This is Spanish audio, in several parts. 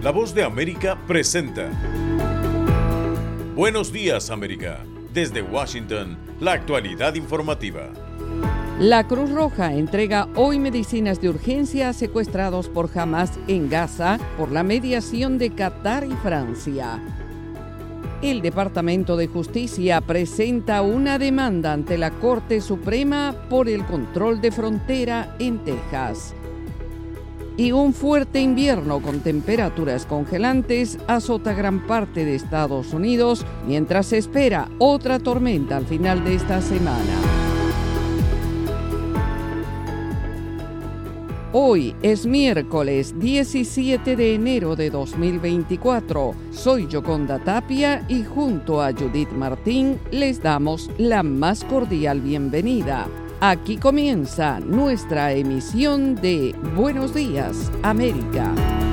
La Voz de América presenta Buenos Días, América. Desde Washington, la actualidad informativa. La Cruz Roja entrega hoy medicinas de urgencia a secuestrados por Hamás en Gaza por la mediación de Qatar y Francia. El Departamento de Justicia presenta una demanda ante la Corte Suprema por el control de frontera en Texas. Y un fuerte invierno con temperaturas congelantes azota gran parte de Estados Unidos mientras se espera otra tormenta al final de esta semana. Hoy es miércoles 17 de enero de 2024. Soy Yoconda Tapia y junto a Judith Martín les damos la más cordial bienvenida. Aquí comienza nuestra emisión de Buenos Días, América.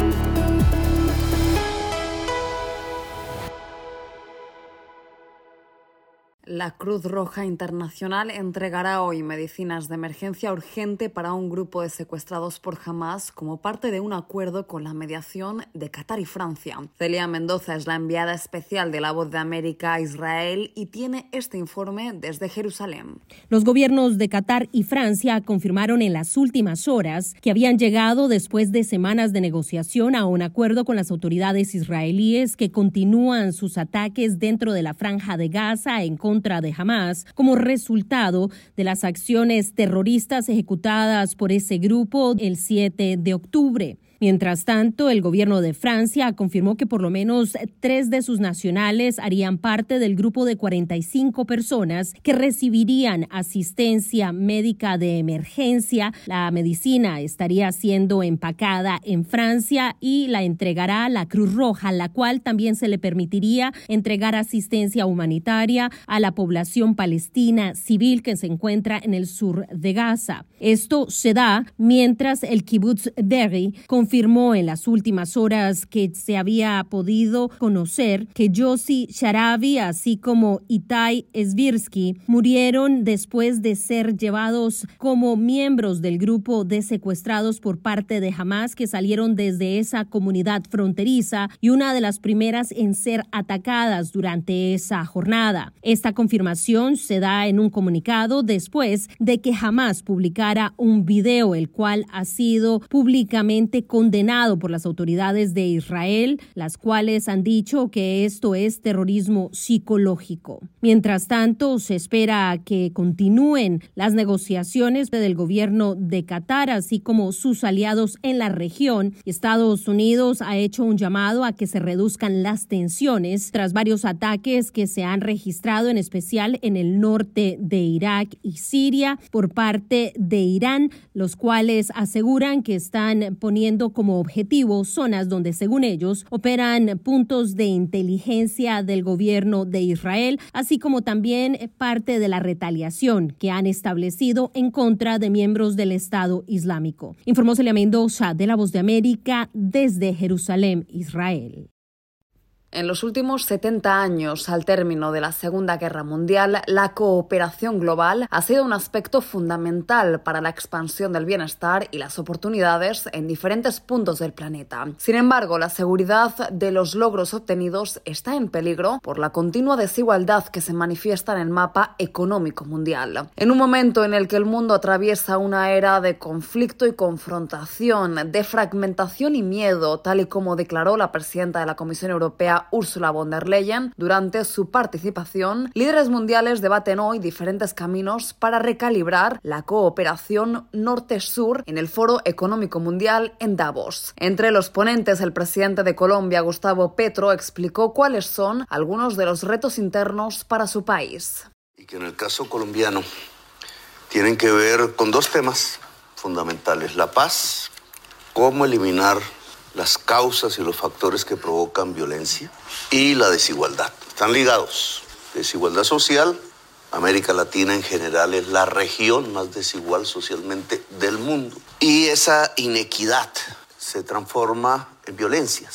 La Cruz Roja Internacional entregará hoy medicinas de emergencia urgente para un grupo de secuestrados por Hamás como parte de un acuerdo con la mediación de Qatar y Francia. Celia Mendoza es la enviada especial de La Voz de América a Israel y tiene este informe desde Jerusalén. Los gobiernos de Qatar y Francia confirmaron en las últimas horas que habían llegado después de semanas de negociación a un acuerdo con las autoridades israelíes que continúan sus ataques dentro de la Franja de Gaza en contra de Hamás como resultado de las acciones terroristas ejecutadas por ese grupo el 7 de octubre. Mientras tanto, el gobierno de Francia confirmó que por lo menos 3 de sus nacionales harían parte del grupo de 45 personas que recibirían asistencia médica de emergencia. La medicina estaría siendo empacada en Francia y la entregará la Cruz Roja, la cual también se le permitiría entregar asistencia humanitaria a la población palestina civil que se encuentra en el sur de Gaza. Esto se da mientras el Kibbutz Be'eri confirmó en las últimas horas que se había podido conocer que Yossi Sharabi, así como Itai Svirsky, murieron después de ser llevados como miembros del grupo de secuestrados por parte de Hamás que salieron desde esa comunidad fronteriza y una de las primeras en ser atacadas durante esa jornada. Esta confirmación se da en un comunicado después de que Hamás publicara un video, el cual ha sido públicamente condenado por las autoridades de Israel, las cuales han dicho que esto es terrorismo psicológico. Mientras tanto, se espera que continúen las negociaciones del gobierno de Qatar, así como sus aliados en la región. Estados Unidos ha hecho un llamado a que se reduzcan las tensiones tras varios ataques que se han registrado, en especial en el norte de Irak y Siria, por parte de Irán, los cuales aseguran que están poniendo como objetivo zonas donde, según ellos, operan puntos de inteligencia del gobierno de Israel, así como también parte de la retaliación que han establecido en contra de miembros del Estado Islámico. Informó Celia Mendoza de La Voz de América desde Jerusalén, Israel. En los últimos 70 años, al término de la Segunda Guerra Mundial, la cooperación global ha sido un aspecto fundamental para la expansión del bienestar y las oportunidades en diferentes puntos del planeta. Sin embargo, la seguridad de los logros obtenidos está en peligro por la continua desigualdad que se manifiesta en el mapa económico mundial. En un momento en el que el mundo atraviesa una era de conflicto y confrontación, de fragmentación y miedo, tal y como declaró la presidenta de la Comisión Europea, Ursula von der Leyen, durante su participación, líderes mundiales debaten hoy diferentes caminos para recalibrar la cooperación norte-sur en el Foro Económico Mundial en Davos. Entre los ponentes, el presidente de Colombia, Gustavo Petro, explicó cuáles son algunos de los retos internos para su país. Y que en el caso colombiano tienen que ver con 2 temas fundamentales: la paz, cómo eliminar las causas y los factores que provocan violencia, y la desigualdad. Están ligados. Desigualdad social. América Latina en general es la región más desigual socialmente del mundo. Y esa inequidad se transforma en violencias.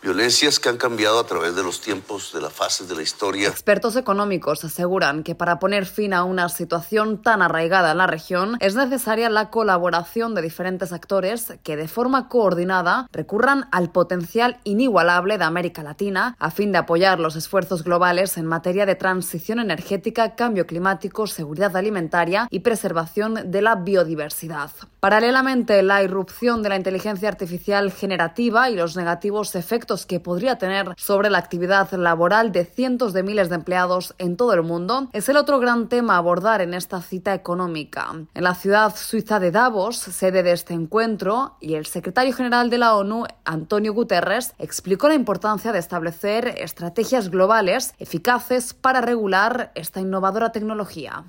Violencias que han cambiado a través de los tiempos, de las fases de la historia. Expertos económicos aseguran que para poner fin a una situación tan arraigada en la región es necesaria la colaboración de diferentes actores que de forma coordinada recurran al potencial inigualable de América Latina a fin de apoyar los esfuerzos globales en materia de transición energética, cambio climático, seguridad alimentaria y preservación de la biodiversidad. Paralelamente, la irrupción de la inteligencia artificial generativa y los negativos efectos que podría tener sobre la actividad laboral de cientos de miles de empleados en todo el mundo es el otro gran tema a abordar en esta cita económica. En la ciudad suiza de Davos, sede de este encuentro, y el secretario general de la ONU, Antonio Guterres, explicó la importancia de establecer estrategias globales eficaces para regular esta innovadora tecnología.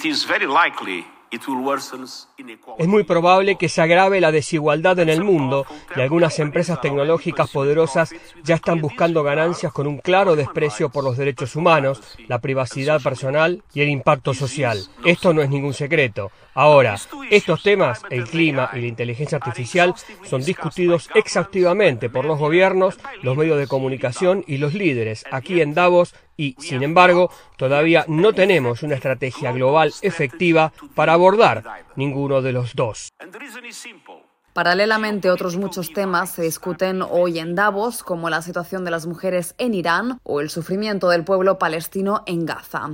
Es muy probable que se agrave la desigualdad en el mundo y algunas empresas tecnológicas poderosas ya están buscando ganancias con un claro desprecio por los derechos humanos, la privacidad personal y el impacto social. Esto no es ningún secreto. Ahora, estos temas, el clima y la inteligencia artificial, son discutidos exhaustivamente por los gobiernos, los medios de comunicación y los líderes aquí en Davos y, sin embargo, todavía no tenemos una estrategia global efectiva para abordar ninguno de los dos. Paralelamente, otros muchos temas se discuten hoy en Davos, como la situación de las mujeres en Irán o el sufrimiento del pueblo palestino en Gaza.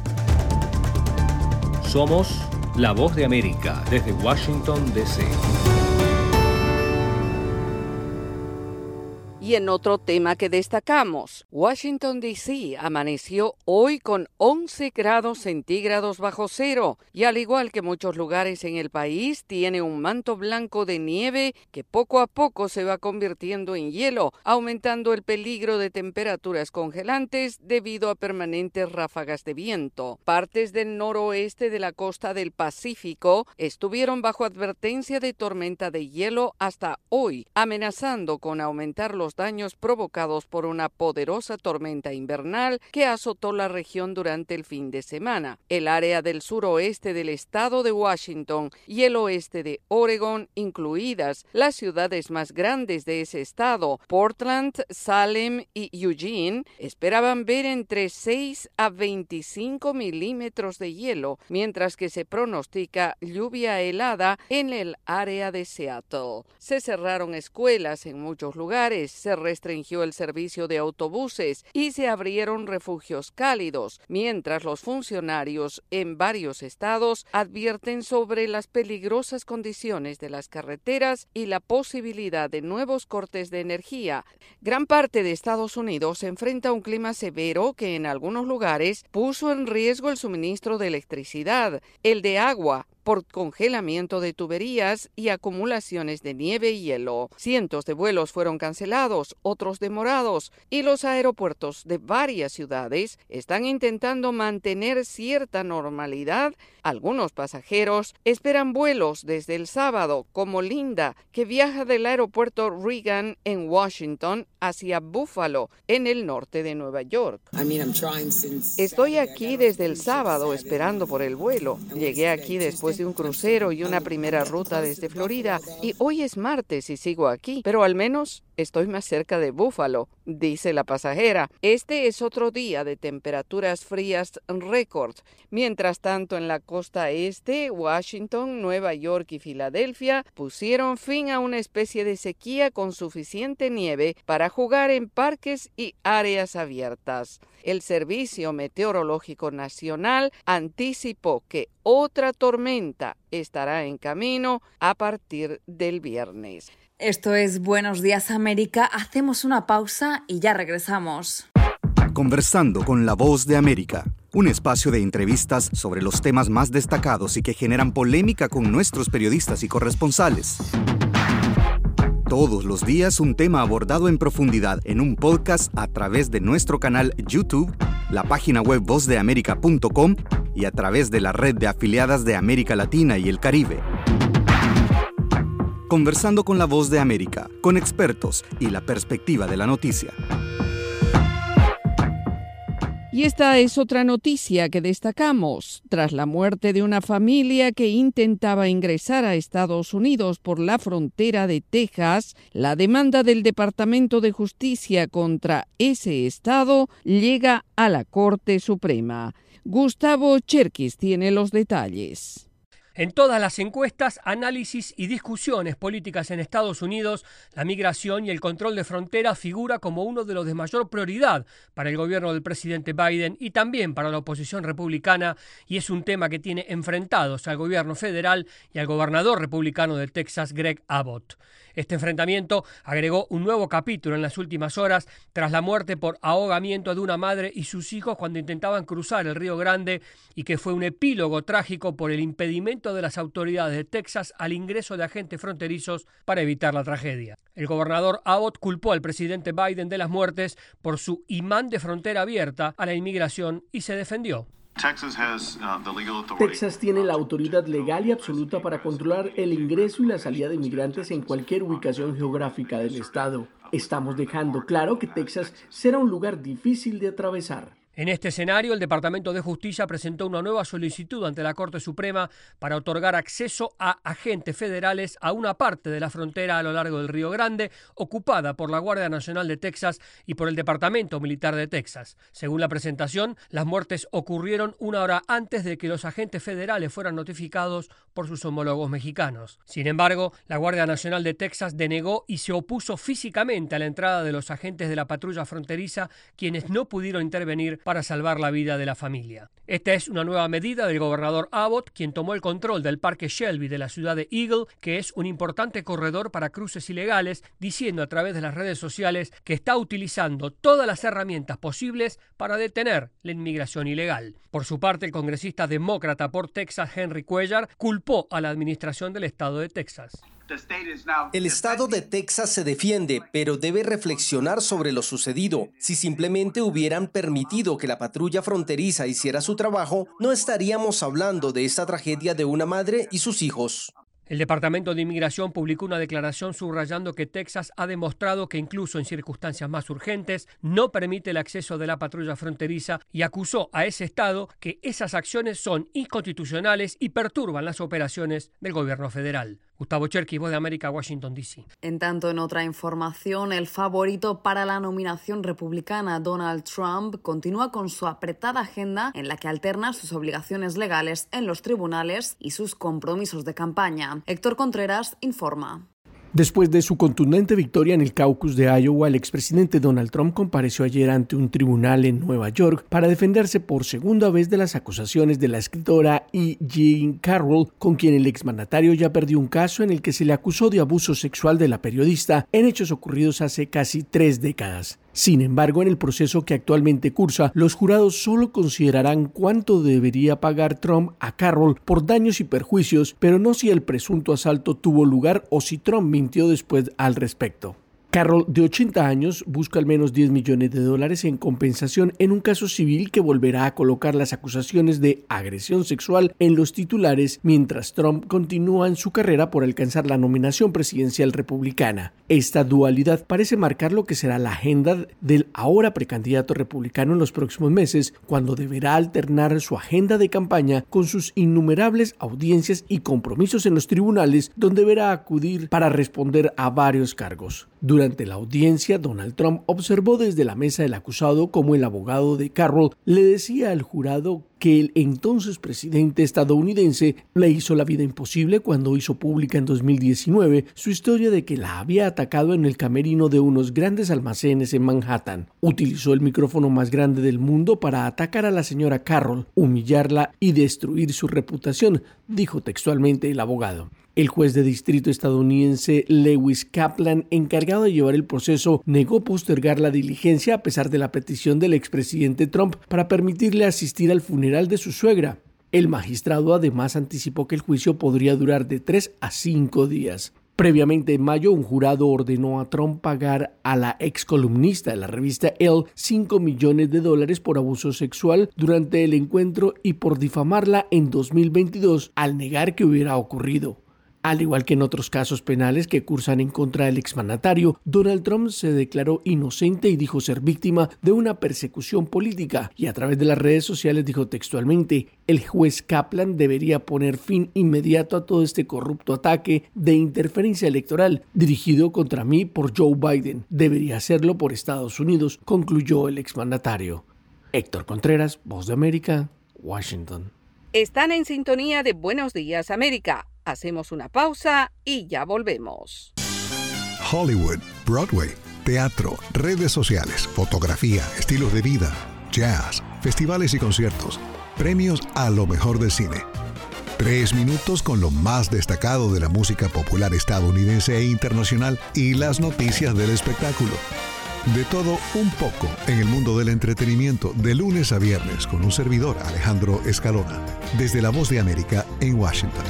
Somos La Voz de América, desde Washington, D.C. Y en otro tema que destacamos, Washington, D.C. amaneció hoy con 11 grados centígrados bajo cero y al igual que muchos lugares en el país, tiene un manto blanco de nieve que poco a poco se va convirtiendo en hielo, aumentando el peligro de temperaturas congelantes debido a permanentes ráfagas de viento. Partes del noroeste de la costa del Pacífico estuvieron bajo advertencia de tormenta de hielo hasta hoy, amenazando con aumentar los daños provocados por una poderosa tormenta invernal que azotó la región durante el fin de semana. El área del suroeste del estado de Washington y el oeste de Oregon, incluidas las ciudades más grandes de ese estado, Portland, Salem y Eugene, esperaban ver entre 6 a 25 milímetros de hielo, mientras que se pronostica lluvia helada en el área de Seattle. Se cerraron escuelas en muchos lugares, se restringió el servicio de autobuses y se abrieron refugios cálidos, mientras los funcionarios en varios estados advierten sobre las peligrosas condiciones de las carreteras y la posibilidad de nuevos cortes de energía. Gran parte de Estados Unidos enfrenta un clima severo que en algunos lugares puso en riesgo el suministro de electricidad, el de agua, por congelamiento de tuberías y acumulaciones de nieve y hielo. Cientos de vuelos fueron cancelados, otros demorados, y los aeropuertos de varias ciudades están intentando mantener cierta normalidad. Algunos pasajeros esperan vuelos desde el sábado, como Linda, que viaja del aeropuerto Reagan en Washington hacia Buffalo, en el norte de Nueva York. Estoy aquí desde el sábado esperando por el vuelo. Llegué aquí después de un crucero y una primera ruta desde Florida, y hoy es martes y sigo aquí, pero al menos estoy más cerca de Buffalo, dice la pasajera. Este es otro día de temperaturas frías récord. Mientras tanto, en la costa este, Washington, Nueva York y Filadelfia pusieron fin a una especie de sequía con suficiente nieve para jugar en parques y áreas abiertas. El Servicio Meteorológico Nacional anticipó que otra tormenta estará en camino a partir del viernes. Esto es Buenos Días América. Hacemos una pausa y ya regresamos. Conversando con La Voz de América, un espacio de entrevistas sobre los temas más destacados y que generan polémica con nuestros periodistas y corresponsales. Todos los días un tema abordado en profundidad en un podcast a través de nuestro canal YouTube, la página web vozdeamerica.com y a través de la red de afiliadas de América Latina y el Caribe. Conversando con La Voz de América, con expertos y la perspectiva de la noticia. Y Y esta es otra noticia que destacamos. Tras la muerte de una familia que intentaba ingresar a Estados Unidos por la frontera de Texas, la demanda del Departamento de Justicia contra ese estado llega a la Corte Suprema. Gustavo Cherkis tiene los detalles. En todas las encuestas, análisis y discusiones políticas en Estados Unidos, la migración y el control de fronteras figura como uno de los de mayor prioridad para el gobierno del presidente Biden y también para la oposición republicana, y es un tema que tiene enfrentados al gobierno federal y al gobernador republicano de Texas, Greg Abbott. Este enfrentamiento agregó un nuevo capítulo en las últimas horas tras la muerte por ahogamiento de una madre y sus hijos cuando intentaban cruzar el Río Grande, y que fue un epílogo trágico por el impedimento de las autoridades de Texas al ingreso de agentes fronterizos para evitar la tragedia. El gobernador Abbott culpó al presidente Biden de las muertes por su imán de frontera abierta a la inmigración y se defendió. Texas tiene la autoridad legal y absoluta para controlar el ingreso y la salida de inmigrantes en cualquier ubicación geográfica del estado. Estamos dejando claro que Texas será un lugar difícil de atravesar. En este escenario, el Departamento de Justicia presentó una nueva solicitud ante la Corte Suprema para otorgar acceso a agentes federales a una parte de la frontera a lo largo del Río Grande, ocupada por la Guardia Nacional de Texas y por el Departamento Militar de Texas. Según la presentación, las muertes ocurrieron una hora antes de que los agentes federales fueran notificados por sus homólogos mexicanos. Sin embargo, la Guardia Nacional de Texas denegó y se opuso físicamente a la entrada de los agentes de la patrulla fronteriza, quienes no pudieron intervenir para salvar la vida de la familia. Esta es una nueva medida del gobernador Abbott, quien tomó el control del Parque Shelby de la ciudad de Eagle, que es un importante corredor para cruces ilegales, diciendo a través de las redes sociales que está utilizando todas las herramientas posibles para detener la inmigración ilegal. Por su parte, el congresista demócrata por Texas, Henry Cuellar, culpó a la administración del estado de Texas. El estado de Texas se defiende, pero debe reflexionar sobre lo sucedido. Si simplemente hubieran permitido que la patrulla fronteriza hiciera su trabajo, no estaríamos hablando de esta tragedia de una madre y sus hijos. El Departamento de Inmigración publicó una declaración subrayando que Texas ha demostrado que incluso en circunstancias más urgentes no permite el acceso de la patrulla fronteriza, y acusó a ese estado que esas acciones son inconstitucionales y perturban las operaciones del gobierno federal. Gustavo Cherkis, Voz de América, Washington, D.C. En tanto, en otra información, el favorito para la nominación republicana, Donald Trump, continúa con su apretada agenda en la que alterna sus obligaciones legales en los tribunales y sus compromisos de campaña. Héctor Contreras informa. Después de su contundente victoria en el caucus de Iowa, el expresidente Donald Trump compareció ayer ante un tribunal en Nueva York para defenderse por segunda vez de las acusaciones de la escritora E. Jean Carroll, con quien el exmandatario ya perdió un caso en el que se le acusó de abuso sexual de la periodista en hechos ocurridos hace casi 3 décadas. Sin embargo, en el proceso que actualmente cursa, los jurados solo considerarán cuánto debería pagar Trump a Carroll por daños y perjuicios, pero no si el presunto asalto tuvo lugar o si Trump mintió después al respecto. Carroll, de 80 años, busca al menos $10 millones en compensación en un caso civil que volverá a colocar las acusaciones de agresión sexual en los titulares, mientras Trump continúa en su carrera por alcanzar la nominación presidencial republicana. Esta dualidad parece marcar lo que será la agenda del ahora precandidato republicano en los próximos meses, cuando deberá alternar su agenda de campaña con sus innumerables audiencias y compromisos en los tribunales, donde deberá acudir para responder a varios cargos. Durante la audiencia, Donald Trump observó desde la mesa del acusado cómo el abogado de Carroll le decía al jurado que el entonces presidente estadounidense le hizo la vida imposible cuando hizo pública en 2019 su historia de que la había atacado en el camerino de unos grandes almacenes en Manhattan. Utilizó el micrófono más grande del mundo para atacar a la señora Carroll, humillarla y destruir su reputación, dijo textualmente el abogado. El juez de distrito estadounidense Lewis Kaplan, encargado de llevar el proceso, negó postergar la diligencia a pesar de la petición del expresidente Trump para permitirle asistir al funeral de su suegra. El magistrado además anticipó que el juicio podría durar de 3 a 5 días. Previamente, en mayo, un jurado ordenó a Trump pagar a la ex columnista de la revista Elle $5 millones por abuso sexual durante el encuentro y por difamarla en 2022 al negar que hubiera ocurrido. Al igual que en otros casos penales que cursan en contra del exmandatario, Donald Trump se declaró inocente y dijo ser víctima de una persecución política. Y a través de las redes sociales dijo textualmente: el juez Kaplan debería poner fin inmediato a todo este corrupto ataque de interferencia electoral dirigido contra mí por Joe Biden. Debería hacerlo por Estados Unidos, concluyó el exmandatario. Héctor Contreras, Voz de América, Washington. Están en sintonía de Buenos Días América. Hacemos una pausa y ya volvemos. Hollywood, Broadway, teatro, redes sociales, fotografía, estilos de vida, jazz, festivales y conciertos, premios a lo mejor del cine. 3 minutos con lo más destacado de la música popular estadounidense e internacional y las noticias del espectáculo. De todo un poco en el mundo del entretenimiento, de lunes a viernes, con un servidor, Alejandro Escalona, desde La Voz de América en Washington.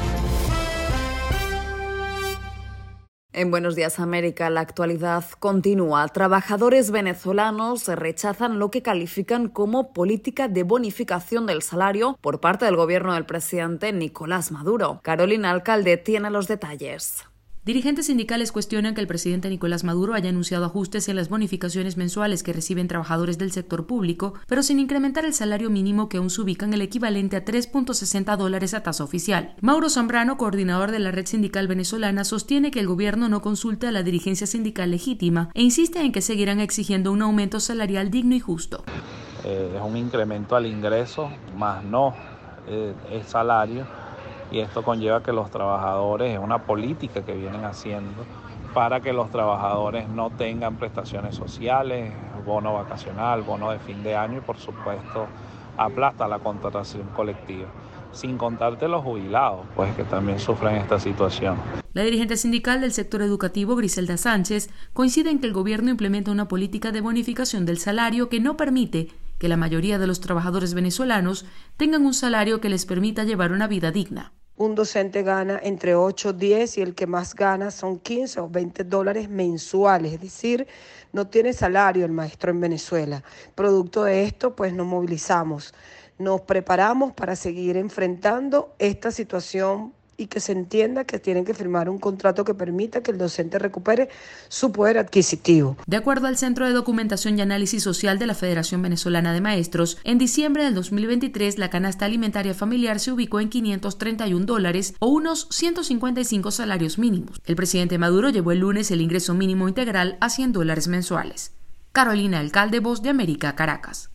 En Buenos Días América, la actualidad continúa. Trabajadores venezolanos rechazan lo que califican como política de bonificación del salario por parte del gobierno del presidente Nicolás Maduro. Carolina Alcalde tiene los detalles. Dirigentes sindicales cuestionan que el presidente Nicolás Maduro haya anunciado ajustes en las bonificaciones mensuales que reciben trabajadores del sector público, pero sin incrementar el salario mínimo, que aún se ubica en el equivalente a $3.60 a tasa oficial. Mauro Zambrano, coordinador de la Red Sindical Venezolana, sostiene que el gobierno no consulta a la dirigencia sindical legítima e insiste en que seguirán exigiendo un aumento salarial digno y justo. Es un incremento al ingreso, más no el salario. Y esto conlleva que los trabajadores, es una política que vienen haciendo para que los trabajadores no tengan prestaciones sociales, bono vacacional, bono de fin de año y por supuesto aplasta la contratación colectiva. Sin contarte los jubilados, pues que también sufren esta situación. La dirigente sindical del sector educativo, Griselda Sánchez, coincide en que el gobierno implementa una política de bonificación del salario que no permite que la mayoría de los trabajadores venezolanos tengan un salario que les permita llevar una vida digna. Un docente gana entre 8, 10 y el que más gana son 15 o 20 dólares mensuales, es decir, no tiene salario el maestro en Venezuela. Producto de esto, pues nos movilizamos, nos preparamos para seguir enfrentando esta situación y que se entienda que tienen que firmar un contrato que permita que el docente recupere su poder adquisitivo. De acuerdo al Centro de Documentación y Análisis Social de la Federación Venezolana de Maestros, en diciembre del 2023 la canasta alimentaria familiar se ubicó en $531 o unos 155 salarios mínimos. El presidente Maduro llevó el lunes el ingreso mínimo integral a $100 mensuales. Carolina Alcalde, Voz de América, Caracas.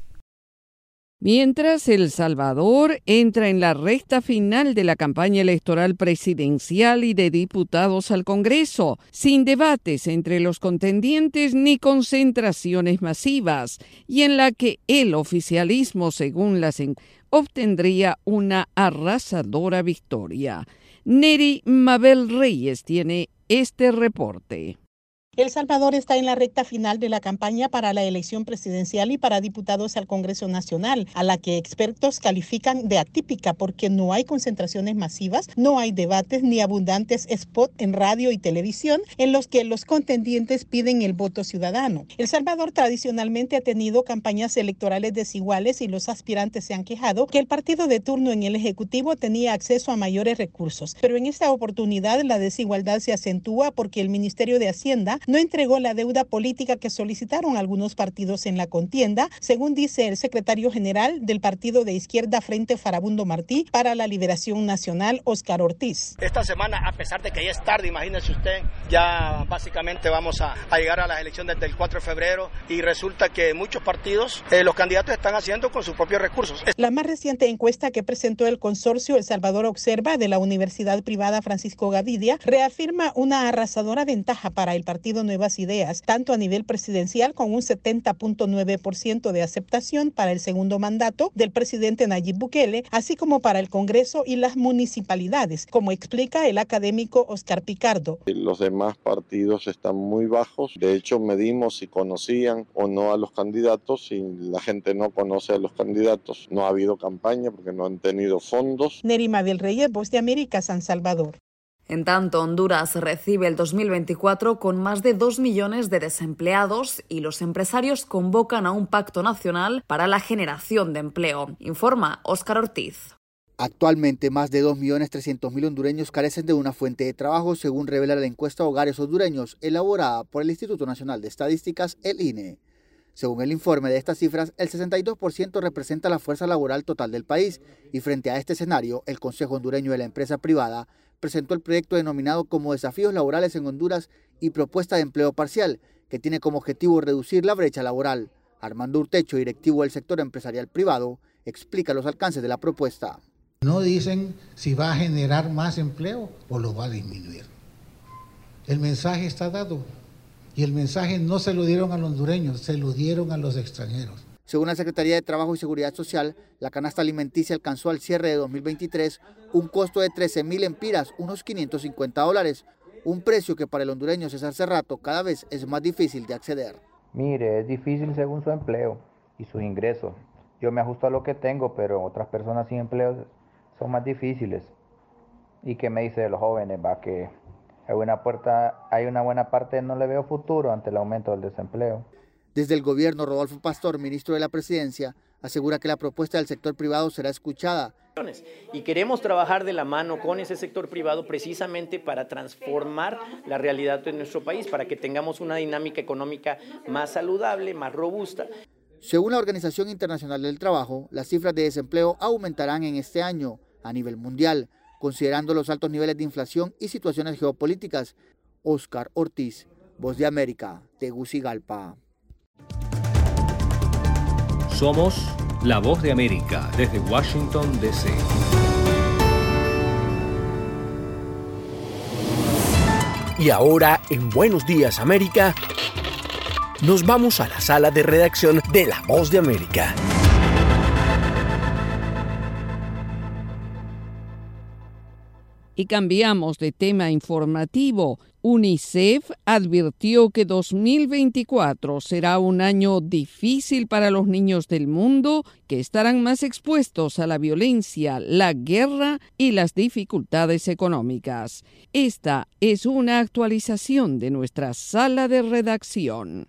Mientras El Salvador entra en la recta final de la campaña electoral presidencial y de diputados al Congreso, sin debates entre los contendientes ni concentraciones masivas, y en la que el oficialismo, según las encuestas, obtendría una arrasadora victoria. Neri Mabel Reyes tiene este reporte. El Salvador está en la recta final de la campaña para la elección presidencial y para diputados al Congreso Nacional, a la que expertos califican de atípica porque no hay concentraciones masivas, no hay debates ni abundantes spots en radio y televisión en los que los contendientes piden el voto ciudadano. El Salvador tradicionalmente ha tenido campañas electorales desiguales y los aspirantes se han quejado que el partido de turno en el Ejecutivo tenía acceso a mayores recursos. Pero en esta oportunidad la desigualdad se acentúa porque el Ministerio de Hacienda no entregó la deuda política que solicitaron algunos partidos en la contienda, según dice el secretario general del partido de izquierda Frente Farabundo Martí para la Liberación Nacional, Óscar Ortiz. Esta semana, a pesar de que ya es tarde, imagínese usted, ya básicamente vamos a llegar a las elecciones del 4 de febrero y resulta que muchos partidos, los candidatos están haciendo con sus propios recursos. La más reciente encuesta que presentó el consorcio El Salvador Observa de la Universidad Privada Francisco Gavidia reafirma una arrasadora ventaja para el partido Nuevas Ideas, tanto a nivel presidencial con un 70.9% de aceptación para el segundo mandato del presidente Nayib Bukele, así como para el Congreso y las municipalidades, como explica el académico Oscar Picardo. Los demás partidos están muy bajos, de hecho medimos si conocían o no a los candidatos, y la gente no conoce a los candidatos, no ha habido campaña porque no han tenido fondos. Neri Mabel Reyes, Voz de América, San Salvador. En tanto, Honduras recibe el 2024 con más de 2 millones de desempleados y los empresarios convocan a un pacto nacional para la generación de empleo. Informa Óscar Ortiz. Actualmente, más de 2.300.000 hondureños carecen de una fuente de trabajo, según revela la encuesta Hogares Hondureños, elaborada por el Instituto Nacional de Estadísticas, el INE. Según el informe de estas cifras, el 62% representa la fuerza laboral total del país, y frente a este escenario, el Consejo Hondureño de la Empresa Privada presentó el proyecto denominado como Desafíos Laborales en Honduras y Propuesta de Empleo Parcial, que tiene como objetivo reducir la brecha laboral. Armando Urtecho, directivo del sector empresarial privado, explica los alcances de la propuesta. No dicen si va a generar más empleo o lo va a disminuir. El mensaje está dado y el mensaje no se lo dieron a los hondureños, se lo dieron a los extranjeros. Según la Secretaría de Trabajo y Seguridad Social, la canasta alimenticia alcanzó al cierre de 2023 un costo de 13.000 empiras, unos $550, un precio que para el hondureño César Cerrato cada vez es más difícil de acceder. Mire, es difícil según su empleo y sus ingresos. Yo me ajusto a lo que tengo, pero otras personas sin empleo son más difíciles. ¿Y qué me dice de los jóvenes? Va que hay una buena parte, no le veo futuro ante el aumento del desempleo. Desde el gobierno, Rodolfo Pastor, ministro de la Presidencia, asegura que la propuesta del sector privado será escuchada. Y queremos trabajar de la mano con ese sector privado precisamente para transformar la realidad de nuestro país, para que tengamos una dinámica económica más saludable, más robusta. Según la Organización Internacional del Trabajo, las cifras de desempleo aumentarán en este año a nivel mundial, considerando los altos niveles de inflación y situaciones geopolíticas. Oscar Ortiz, Voz de América, Tegucigalpa. Somos la Voz de América desde Washington, D.C. Y ahora, en Buenos Días América, nos vamos a la sala de redacción de La Voz de América. Y cambiamos de tema informativo. UNICEF advirtió que 2024 será un año difícil para los niños del mundo, que estarán más expuestos a la violencia, la guerra y las dificultades económicas. Esta es una actualización de nuestra sala de redacción.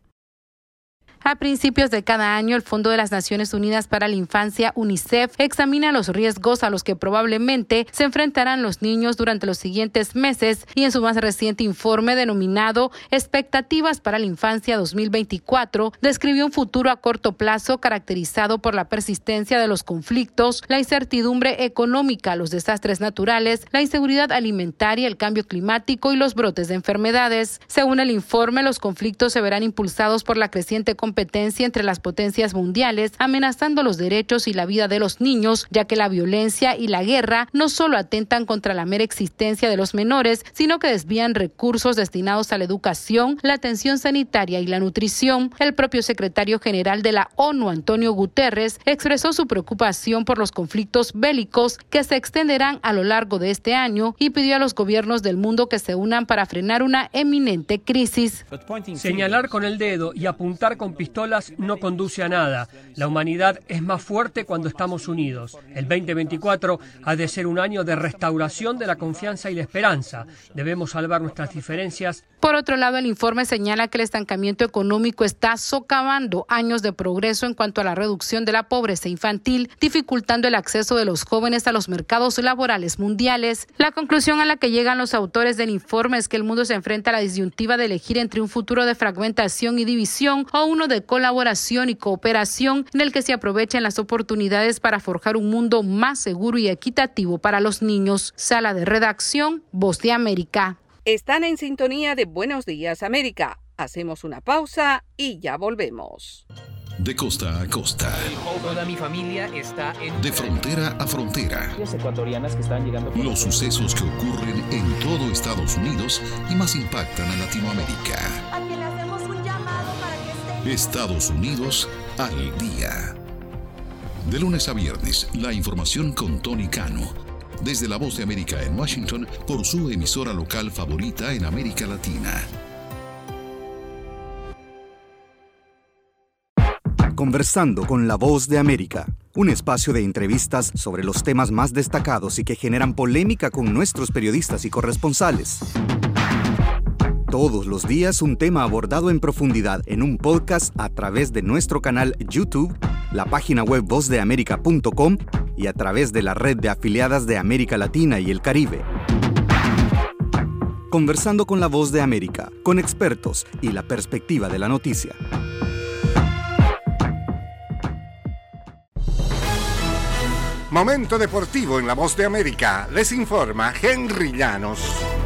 A principios de cada año, el Fondo de las Naciones Unidas para la Infancia, UNICEF, examina los riesgos a los que probablemente se enfrentarán los niños durante los siguientes meses y en su más reciente informe denominado Expectativas para la Infancia 2024, describió un futuro a corto plazo caracterizado por la persistencia de los conflictos, la incertidumbre económica, los desastres naturales, la inseguridad alimentaria, el cambio climático y los brotes de enfermedades. Según el informe, los conflictos se verán impulsados por la creciente competencia entre las potencias mundiales, amenazando los derechos y la vida de los niños, ya que la violencia y la guerra no solo atentan contra la mera existencia de los menores, sino que desvían recursos destinados a la educación, la atención sanitaria y la nutrición. El propio secretario general de la ONU, Antonio Guterres, expresó su preocupación por los conflictos bélicos que se extenderán a lo largo de este año y pidió a los gobiernos del mundo que se unan para frenar una eminente crisis. Señalar con el dedo y apuntar con pistolas no conduce a nada. La humanidad es más fuerte cuando estamos unidos. El 2024 ha de ser un año de restauración de la confianza y la esperanza. Debemos salvar nuestras diferencias. Por otro lado, el informe señala que el estancamiento económico está socavando años de progreso en cuanto a la reducción de la pobreza infantil, dificultando el acceso de los jóvenes a los mercados laborales mundiales. La conclusión a la que llegan los autores del informe es que el mundo se enfrenta a la disyuntiva de elegir entre un futuro de fragmentación y división o uno de colaboración y cooperación en el que se aprovechen las oportunidades para forjar un mundo más seguro y equitativo para los niños. Sala de redacción, Voz de América. Están en sintonía de Buenos Días América. Hacemos una pausa y ya volvemos. De costa a costa. Toda mi familia está en... De frontera a frontera. Ecuatorianas que están llegando... Los sucesos que ocurren en todo Estados Unidos y más impactan a Latinoamérica. A quien le hacemos un llamado para que esté... Estados Unidos al día. De lunes a viernes, la información con Tony Cano. Desde La Voz de América en Washington, por su emisora local favorita en América Latina. Conversando con La Voz de América, un espacio de entrevistas sobre los temas más destacados y que generan polémica con nuestros periodistas y corresponsales. Todos los días un tema abordado en profundidad en un podcast a través de nuestro canal YouTube, la página web vozdeamerica.com y a través de la red de afiliadas de América Latina y el Caribe. Conversando con la Voz de América, con expertos y la perspectiva de la noticia. Momento deportivo en la Voz de América. Les informa Henry Llanos.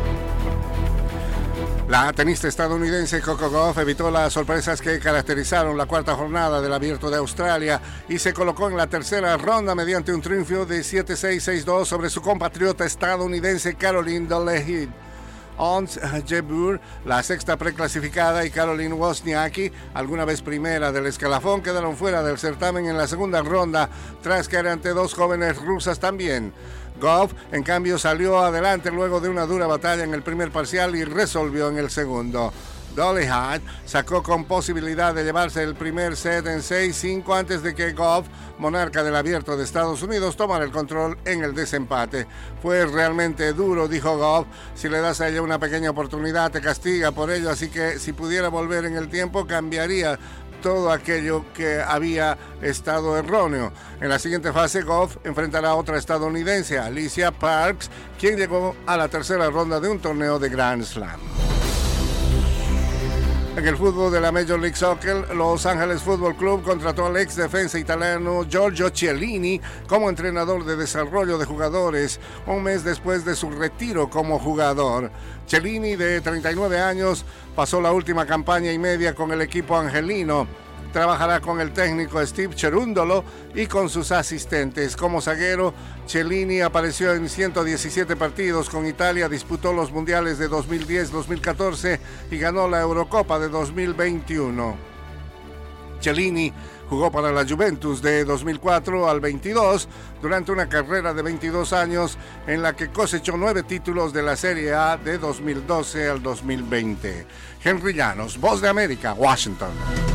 La tenista estadounidense Coco Gauff evitó las sorpresas que caracterizaron la cuarta jornada del Abierto de Australia y se colocó en la tercera ronda mediante un triunfo de 7-6, 6-2 sobre su compatriota estadounidense Caroline Dolehide. Ons Jabeur, la sexta preclasificada, y Caroline Wozniacki, alguna vez primera del escalafón, quedaron fuera del certamen en la segunda ronda tras caer ante dos jóvenes rusas también. Gauff, en cambio, salió adelante luego de una dura batalla en el primer parcial y resolvió en el segundo. Dolehide sacó con posibilidad de llevarse el primer set en 6-5 antes de que Gauff, monarca del Abierto de Estados Unidos, tomara el control en el desempate. Fue realmente duro, dijo Gauff. Si le das a ella una pequeña oportunidad, te castiga por ello, así que si pudiera volver en el tiempo, cambiaría todo aquello que había estado erróneo. En la siguiente fase, Gauff enfrentará a otra estadounidense, Alicia Parks, quien llegó a la tercera ronda de un torneo de Grand Slam. En el fútbol de la Major League Soccer, Los Ángeles Football Club contrató al ex defensa italiano Giorgio Chiellini como entrenador de desarrollo de jugadores, un mes después de su retiro como jugador. Chiellini, de 39 años, pasó la última campaña y media con el equipo angelino. Trabajará con el técnico Steve Cherundolo y con sus asistentes. Como zaguero, Chiellini apareció en 117 partidos con Italia, disputó los mundiales de 2010, 2014 y ganó la Eurocopa de 2021. Chiellini jugó para la Juventus de 2004 al 22 durante una carrera de 22 años en la que cosechó 9 títulos de la Serie A de 2012 al 2020. Henry Llanos, Voz de América, Washington.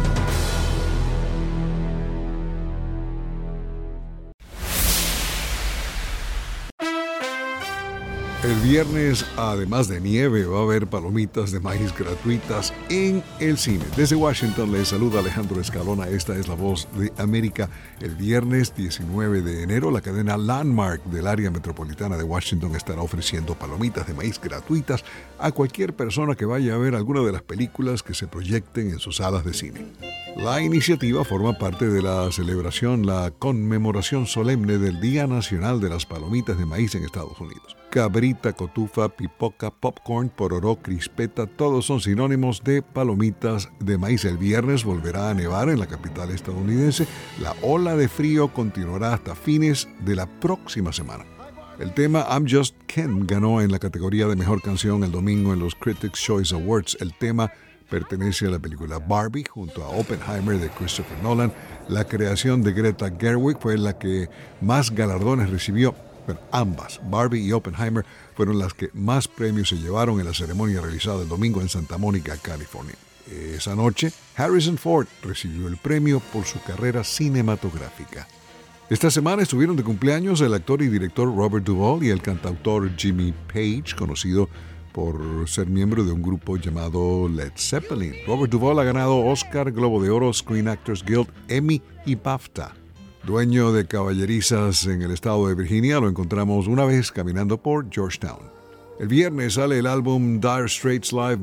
El viernes, además de nieve, va a haber palomitas de maíz gratuitas en el cine. Desde Washington les saluda Alejandro Escalona. Esta es la Voz de América. El viernes 19 de enero, la cadena Landmark del área metropolitana de Washington estará ofreciendo palomitas de maíz gratuitas a cualquier persona que vaya a ver alguna de las películas que se proyecten en sus salas de cine. La iniciativa forma parte de la celebración, la conmemoración solemne del Día Nacional de las Palomitas de Maíz en Estados Unidos. Cabrita, cotufa, pipoca, popcorn, pororó, crispeta, todos son sinónimos de palomitas de maíz. El viernes volverá a nevar en la capital estadounidense. La ola de frío continuará hasta fines de la próxima semana. El tema I'm Just Ken ganó en la categoría de Mejor Canción el domingo en los Critics' Choice Awards. El tema pertenece a la película Barbie junto a Oppenheimer de Christopher Nolan. La creación de Greta Gerwig fue la que más galardones recibió. Pero ambas, Barbie y Oppenheimer, fueron las que más premios se llevaron en la ceremonia realizada el domingo en Santa Mónica, California. Esa noche, Harrison Ford recibió el premio por su carrera cinematográfica. Esta semana estuvieron de cumpleaños el actor y director Robert Duvall y el cantautor Jimmy Page, conocido por ser miembro de un grupo llamado Led Zeppelin. Robert Duvall ha ganado Oscar, Globo de Oro, Screen Actors Guild, Emmy y BAFTA. Dueño de caballerizas en el estado de Virginia, lo encontramos una vez caminando por Georgetown. El viernes sale el álbum Dire Straits Live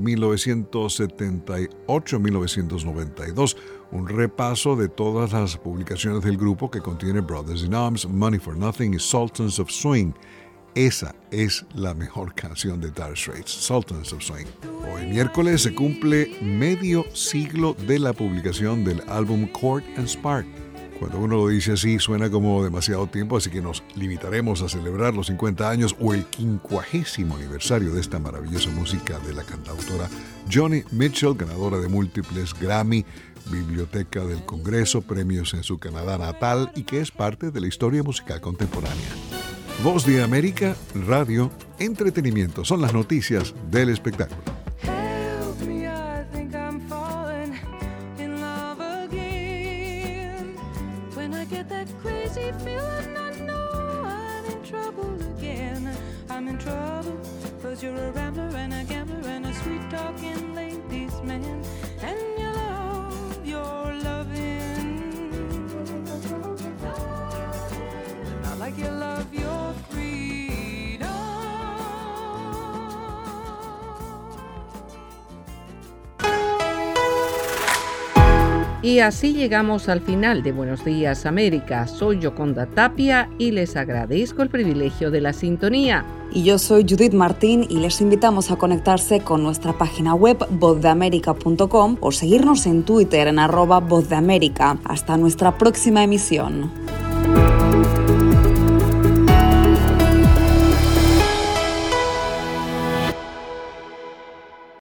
1978-1992, un repaso de todas las publicaciones del grupo que contiene Brothers in Arms, Money for Nothing y Sultans of Swing. Esa es la mejor canción de Dire Straits, Sultans of Swing. Hoy miércoles se cumple medio siglo de la publicación del álbum Court and Spark. Cuando uno lo dice así suena como demasiado tiempo, así que nos limitaremos a celebrar los 50 años o el 50º aniversario de esta maravillosa música de la cantautora Joni Mitchell, ganadora de múltiples Grammy, Biblioteca del Congreso, premios en su Canadá natal y que es parte de la historia musical contemporánea. Voz de América, radio, entretenimiento, son las noticias del espectáculo. You're a rambler and a gambler and a sweet-talking ladies' man, and you love your loving. Not like Y así llegamos al final de Buenos Días América. Soy Yoconda Tapia y les agradezco el privilegio de la sintonía. Y yo soy Judith Martín y les invitamos a conectarse con nuestra página web vozdeamerica.com o seguirnos en Twitter en @vozdeamerica. Hasta nuestra próxima emisión.